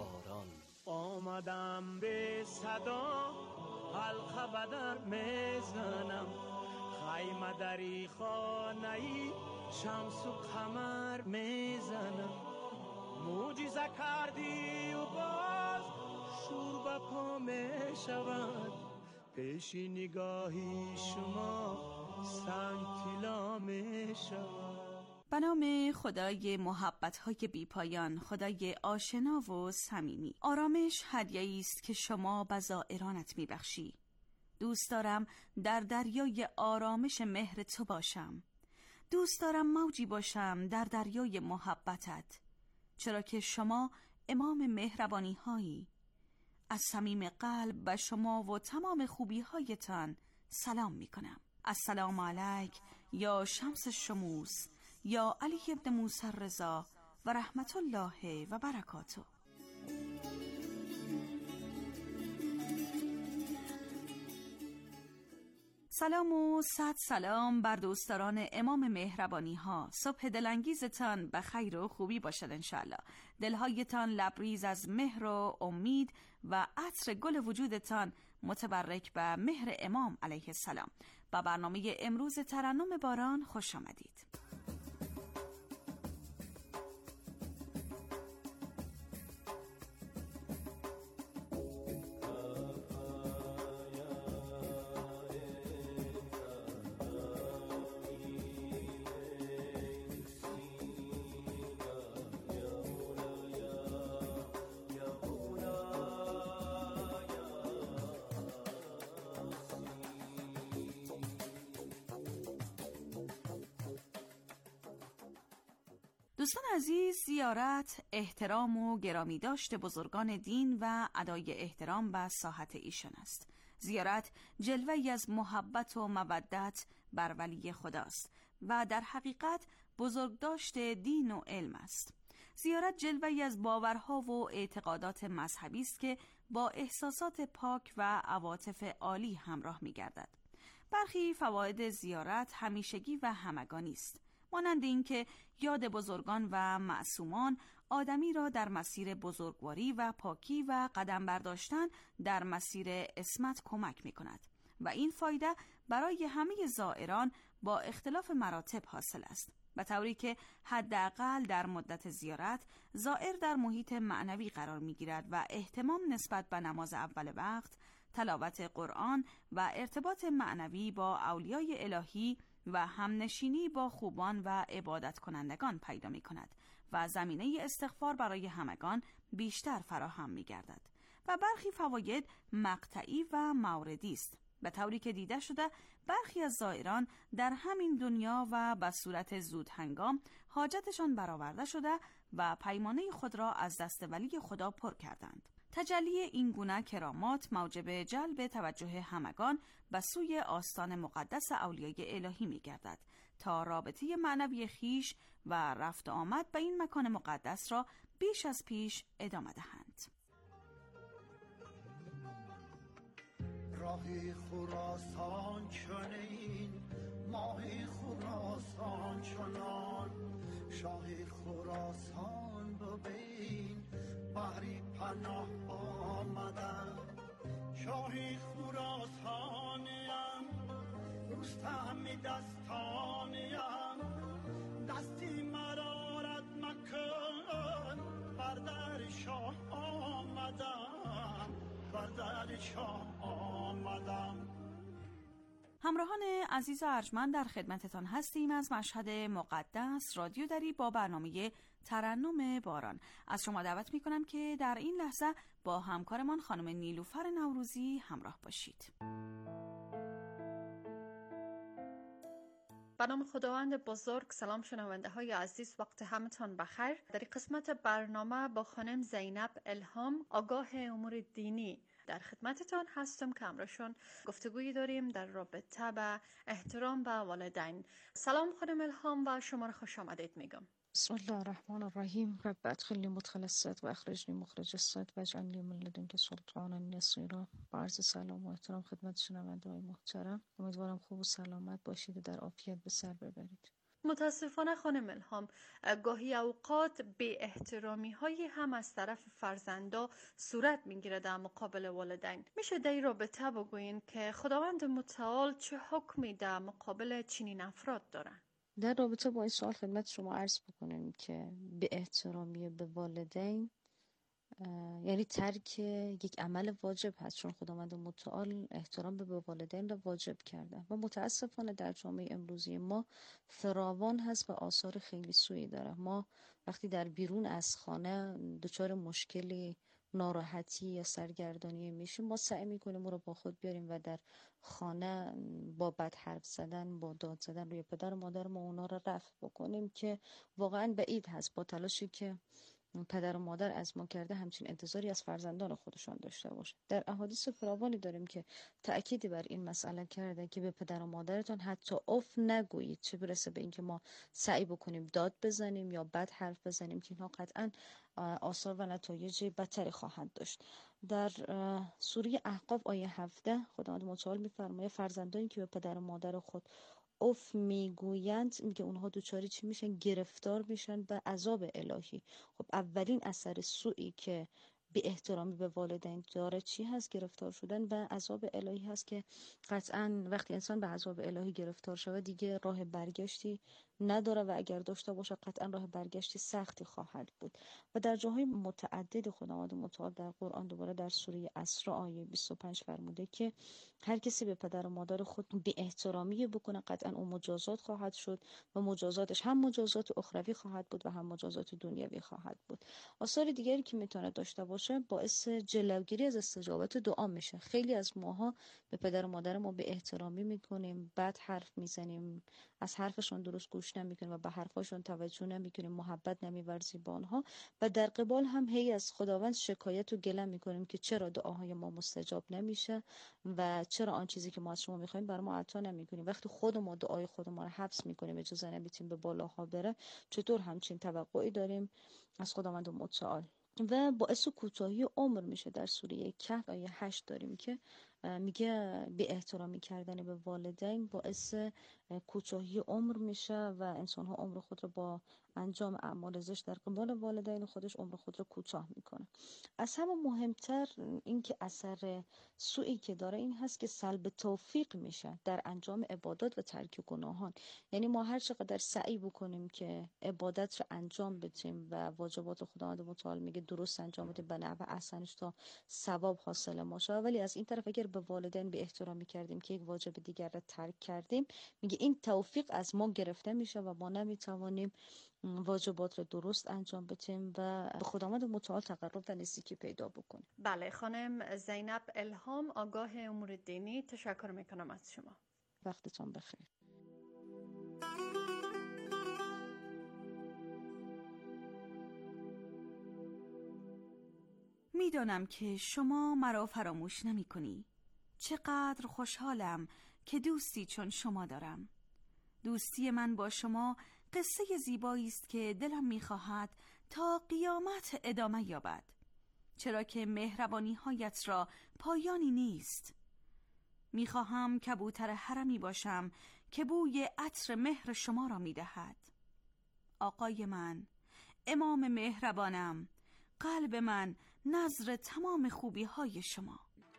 آمدم به صدا حلقه بدر میزنم، خیمه دری خانه‌ای شمس و قمر میزنم. معجزه کردی و باز شور به پا میشود، پیش نگاهی شما سنگ طلا میشود. به نام خدای محبت‌های بی‌پایان، خدای آشنا و صمیمی. آرامش هدیه‌ای است که شما به زائرانت می‌بخشی. دوست دارم در دریای آرامش مهر تو باشم. دوست دارم موجی باشم در دریای محبتت، چرا که شما امام مهربانی هایی. از صمیم قلب به شما و تمام خوبی هایتان سلام می کنم. السلام علیک یا شمس شموس، یا علی ابن موسی رضا و رحمت الله و برکاته. سلام و صد سلام بر دوستداران امام مهربانی ها. صبح دلانگیزتان به خیر و خوبی باشد انشالله. دلهایتان لبریز از مهر و امید و عطر گل وجودتان متبرک به مهر امام علیه السلام. با برنامه امروز ترنم باران خوش آمدید. دوستان عزیز، زیارت، احترام و گرامی داشت بزرگان دین و ادای احترام به ساحت ایشان است. زیارت جلوه‌ای از محبت و مودت بر ولی خداست و در حقیقت بزرگداشت دین و علم است. زیارت جلوه‌ای از باورها و اعتقادات مذهبی است که با احساسات پاک و عواطف عالی همراه می‌گردد. برخی فواید زیارت همیشگی و همگانی است، مانند این که یاد بزرگان و معصومان آدمی را در مسیر بزرگواری و پاکی و قدم برداشتن در مسیر عصمت کمک می کند و این فایده برای همه زائران با اختلاف مراتب حاصل است، به طوری که حداقل در مدت زیارت زائر در محیط معنوی قرار می‌گیرد و اهتمام نسبت به نماز اول وقت، تلاوت قرآن و ارتباط معنوی با اولیای الهی و همنشینی با خوبان و عبادت کنندگان پیدا می‌کند و زمینه استغفار برای همگان بیشتر فراهم می‌گردد و برخی فواید مقطعی و موردی است، به طوری که دیده شده برخی از زائران در همین دنیا و به صورت زود هنگام حاجتشان برآورده شده و پیمانه خود را از دست ولی خدا پر کردند. تجلی این گونه کرامات موجب جلب توجه همگان به سوی آستان مقدس اولیای الهی می گردد تا رابطه معنوی خیش و رفت آمد به این مکان مقدس را بیش از پیش ادامه دهند. راهی خراسان چنین، ماهی خراسان چنان، شاهی خراسان ببین، بحری پناه آمدن. شاهی خراسانیم، رستمی دستانیم، دستی مرارت مکن، بر در شاه آمدم، بر در شاه آمدم. همراهان عزیز و ارجمند، در خدمتتان هستیم از مشهد مقدس رادیو دری با برنامه ترنم باران. از شما دعوت می کنم که در این لحظه با همکارمان خانم نیلوفر نوروزی همراه باشید. به نام خداوند بزرگ. سلام شنونده های عزیز، وقت همتان بخیر. در این قسمت برنامه با خانم زینب الهام، آگاه امور دینی، در خدمتتان هستم که همراهشون گفتگویی داریم در رابطه به احترام به والدین. سلام خانم الهام و شما را خوش آمدید میگم. بسم الله الرحمن الرحیم. رب ادخلنی مدخل الصدق و اخرجنی مخرج الصدق واجعلنی من لدنک سلطانا نصیرا. با عرض سلام و احترام خدمت شنونده‌های محترم، امیدوارم خوب و سلامت باشید و در عافیت به سر ببرید. متاسفانه خانم الهام، گاهی اوقات بی احترامی های هم از طرف فرزندا صورت میگیره در مقابل والدین. میشه در این رابطه بگوین که خداوند متعال چه حکمی در مقابل چنین افراد دارن؟ در رابطه با این سوال خدمت شما عرض بکنم که بی احترامی به والدین یعنی ترک یک عمل واجب هست، چون خداوند متعال احترام به والدین را واجب کرده و متاسفانه در جامعه امروزی ما فراوان هست و آثار خیلی سوئی داره. ما وقتی در بیرون از خانه دچار مشکلی، ناراحتی یا سرگردانی میشیم، ما سعی میکنیم او رو با خود بیاریم و در خانه با بد حرف زدن، با داد زدن روی پدر و مادر ما اونا رو رفع بکنیم که واقعا بعید هست. با تلاشی که پدر و مادر از ما کرده همچین انتظاری از فرزندان خودشان داشته باشه. در احادیث فراوانی داریم که تأکیدی بر این مسئله کرده که به پدر و مادرتان حتی اف نگویید، چه برسه به اینکه ما سعی بکنیم داد بزنیم یا بد حرف بزنیم که اینها قطعا آثار و نتایج بدتری خواهد داشت. در سوره احقاف آیه هفده خداوند متعال می‌فرماید فرزندانی که به پدر و مادر خود اف میگویند، میگه اونها دوچاری چی میشن؟ گرفتار میشن به عذاب الهی. خب اولین اثر سوئی که بی احترامی به والدین داره چی هست؟ گرفتار شدن به عذاب الهی هست که قطعا وقتی انسان به عذاب الهی گرفتار شود دیگه راه برگشتی نداره و اگر داشته باشه قطعا راه برگشتی سختی خواهد بود. و در جاهای متعدد خداوند متعال در قرآن دوباره در سوره اسراء آیه بیست و پنج فرموده که هر کسی به پدر و مادر خود بی احترامی بکنه قطعا اون مجازات خواهد شد و مجازاتش هم مجازات اخروی خواهد بود و هم مجازات دنیوی خواهد بود. آثار دیگری که میتونه داشته باشه باعث جلوگیری از استجابت دعا میشه. خیلی از ماها به پدر و مادر ما بی احترامی میکنیم، بد حرف میزنیم، از حرفشون درست گوش نمیکنیم و به حرفاشون توجه نمیکنیم، محبت نمیورزیم با آنها و در قبال هم هی از خداوند شکایت و گله میکنیم که چرا دعاهای ما مستجاب نمیشه و چرا آن چیزی که ما از شما میخوایم بر ما عطا نمیکنیم. وقتی خود ما دعای خود ما رو حبس میکنیم، اجازه نمیدیم به بالاها بره، چطور همچین توقعی داریم از خداوند متعال؟ و باعث کوتاهی عمر میشه. در سوره کهف آیه هشت داریم که میگه بی احترامی کردن به والدین باعث کوتاهی عمر میشه و انسان ها عمر خود رو با انجام اعمال زشت در قبال والدین خودش عمر خود رو کوتاه میکنه. از همه مهمتر این که اثر سوئی که داره این هست که سلب توفیق میشه در انجام عبادات و ترک گناهان. یعنی ما هر چقدر سعی بکنیم که عبادت رو انجام بدیم و واجبات خداوند متعال میگه درست انجام بدیم به نحو احسنش تا ثواب حاصل ما شه، ولی از این طرف اگر به والدین به احترامی کردیم که یک واجب دیگر رو ترک کردیم، میگه این توفیق از ما گرفته میشه و ما نمیتوانیم واجبات رو درست انجام بدیم و به خداوند متعال تقرب و نزدیکی پیدا بکنیم. بله خانم زینب الهام، آگاه امور دینی، تشکر میکنم از شما. وقتتون بخیر. میدانم که شما مرا فراموش نمی کنی. چقدر خوشحالم که دوستی چون شما دارم. دوستی من با شما قصه زیبایی است که دلم می‌خواهد تا قیامت ادامه یابد، چرا که مهربانی هایت را پایانی نیست. می‌خواهم کبوتر حرمی باشم که بوی عطر مهر شما را می‌دهد. آقای من، امام مهربانم، قلب من نظر تمام خوبی های شما.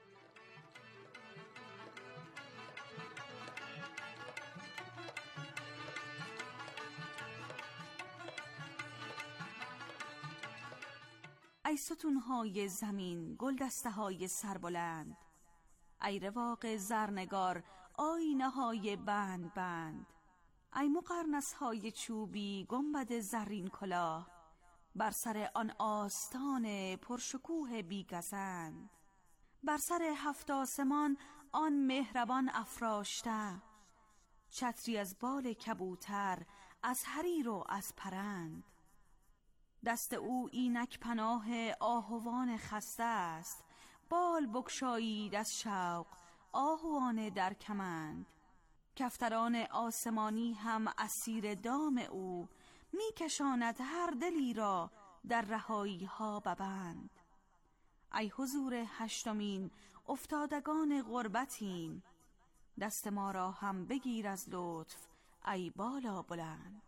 ای ستونهای زمین، گل دسته های سربلند، ای رواق زرنگار، آینه های بند بند، ای مقرنس های چوبی، گنبد زرین کلاه، بر سر آن آستان پرشکوه بیگزند، بر سر هفت آسمان آن مهربان افراشته، چتری از بال کبوتر، از حریر و از پرند. دست او اینک پناه آهوان خسته است، بال بگشایید از شوق آهوان در کمند. کفتران آسمانی هم اسیر دام او، میکشاند هر دلی را در رهایی ها ببند. ای حضور هشتمین، افتادگان غربتیم، دست ما را هم بگیر از لطف ای بالا بلند.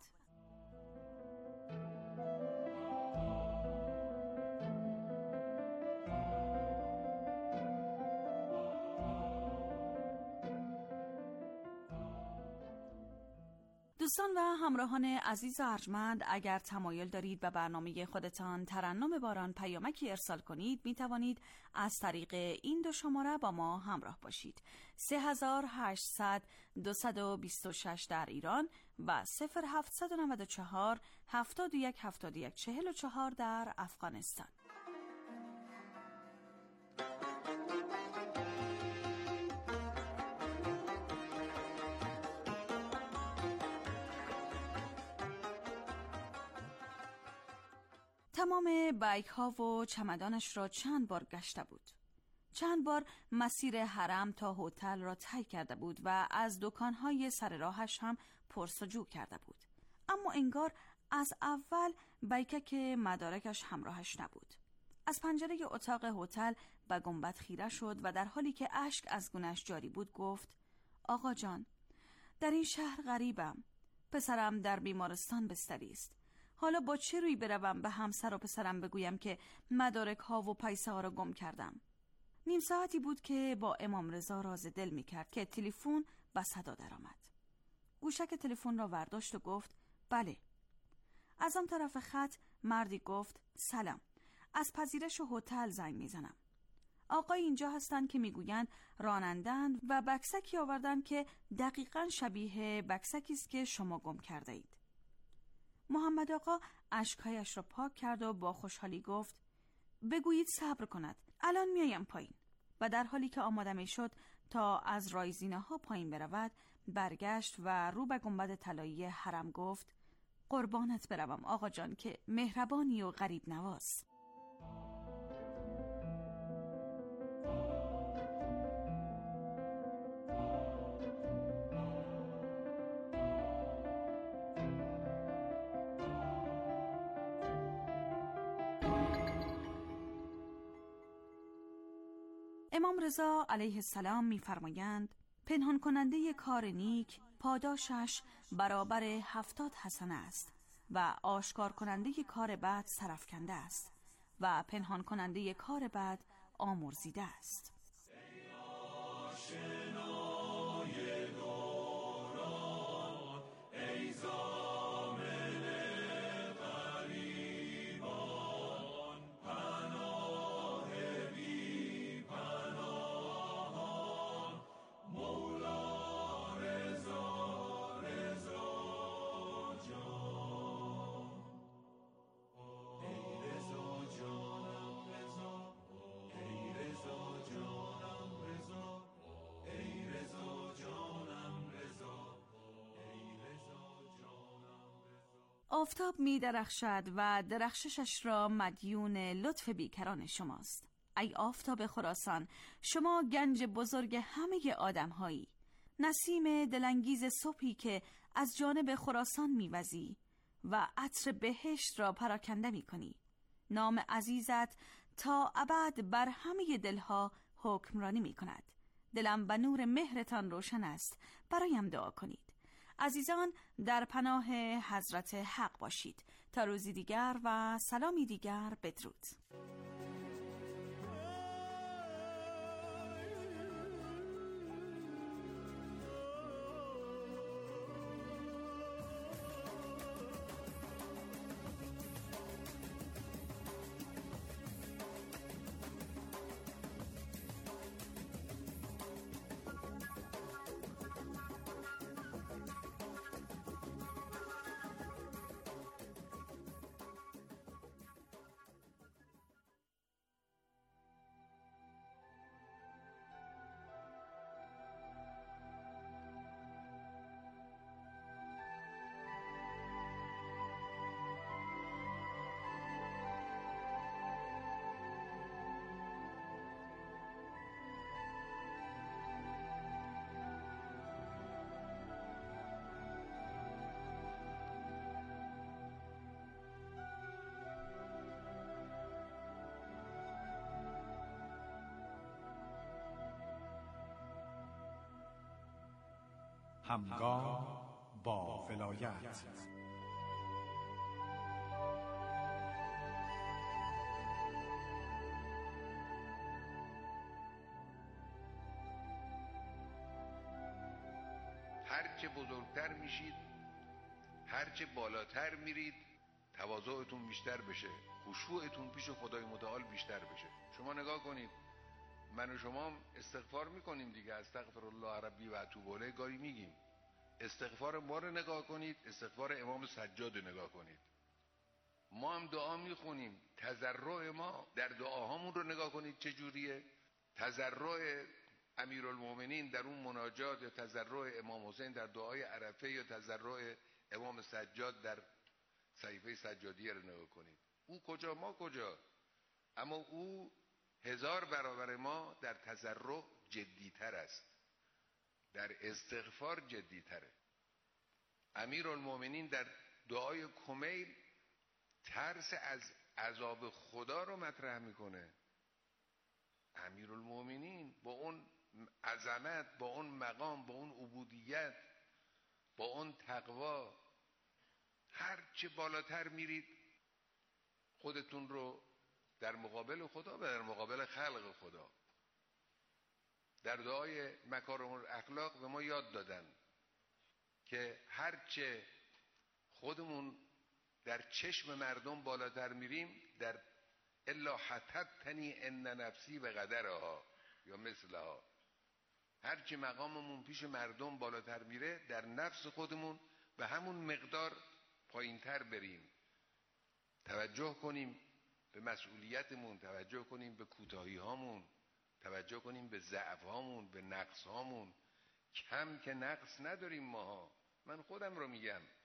دوستان و همراهان عزیز و ارجمند، اگر تمایل دارید به برنامه خودتان ترنم باران پیامکی ارسال کنید، می توانید از طریق این دو شماره با ما همراه باشید: سه هزار و هشتصد دویست و بیست و شش در ایران و صفر هفتصد و نود و چهار هفتاد و یک هفتاد و یک چهل و چهار در افغانستان. تمام بایک ها و چمدانش را چند بار گشته بود. چند بار مسیر حرم تا هتل را طی کرده بود و از دکان‌های سر راهش هم پرسجو کرده بود. اما انگار از اول بایکک مدارکش همراهش نبود. از پنجره اتاق هتل به گنبد خیره شد و در حالی که اشک از گونه‌اش جاری بود گفت: آقا جان، در این شهر غریبم. پسرم در بیمارستان بستری است. حالا با چه روی بروم به همسر و پسرم بگویم که مدارک ها و پیسه ها را گم کردم؟ نیم ساعتی بود که با امام رضا راز دل می کرد که تلفن به صدا درآمد. گوشک تلفن را ورداشت و گفت: بله. از آن طرف خط مردی گفت: سلام، از پذیرش هتل زنگ می زنم. آقای اینجا هستند که میگویند رانندند و بکسکی آوردن که دقیقاً شبیه بکسکی است که شما گم کرده اید. محمد آقا اشکهایش را پاک کرد و با خوشحالی گفت: بگویید صبر کند، الان میایم پایین. و در حالی که آماده می شد تا از رایزینه ها پایین برود، برگشت و رو به گنبد طلایی حرم گفت: قربانت بروم آقا جان که مهربانی و غریب نواز. امام رضا علیه السلام می‌فرمایند: پنهان کننده کار نیک پاداشش برابر هفتاد حسنه است و آشکار کننده کار بد سرفکنده است و پنهان کننده کار بد آمرزیده است. آفتاب می درخشد و درخششش را مدیون لطف بیکران شماست. ای آفتاب خراسان، شما گنج بزرگ همه آدم هایی، نسیم دلانگیز صبحی که از جانب خراسان میوزی و عطر بهشت را پراکنده می کنی. نام عزیزت تا ابد بر همه دلها حکمرانی می کند. دلم به نور مهرتان روشن است، برایم دعا کنید. عزیزان، در پناه حضرت حق باشید. تا روزی دیگر و سلامی دیگر، بدرود. همگام با ولایت. هرچه بزرگتر میشید، هرچه بالاتر میرید، تواضعتون بیشتر بشه، خشوعتون پیش خدای متعال بیشتر بشه. شما نگاه کنید، من و شما استغفار میکنیم دیگه، استغفر الله ربی و اتوب الیه گاهی میگیم. استغفار ما رو نگاه کنید، استغفار امام سجاد رو نگاه کنید. ما هم دعا میخونیم، تضرع ما در دعاهامون رو نگاه کنید چه جوریه. تضرع امیرالمومنین در اون مناجات، یا تضرع امام حسین در دعای عرفه، یا تضرع امام سجاد در صحیفه سجادیه رو نگاه کنید. او کجا ما کجا، اما او هزار برابر ما در تضرع جدیتر است، در استغفار جدیتره. امیرالمومنین در دعای کمیل ترس از عذاب خدا رو مطرح میکنه. امیرالمومنین با اون عظمت، با اون مقام، با اون عبودیت، با اون تقوا، هر چه بالاتر میرید خودتون رو در مقابل خدا و در مقابل خلق خدا. در دعای مکارم الاخلاق به ما یاد دادن که هرچه خودمون در چشم مردم بالاتر میریم، در الا حتتنی ان نفسی به قدرها یا مثلها، هرچه مقاممون پیش مردم بالاتر میره، در نفس خودمون به همون مقدار پایینتر بریم. توجه کنیم به مسئولیتمون، توجه کنیم به کوتاهی هامون، توجه کنیم به ضعف هامون، به نقص هامون. کم که نقص نداریم ماها. من خودم رو میگم،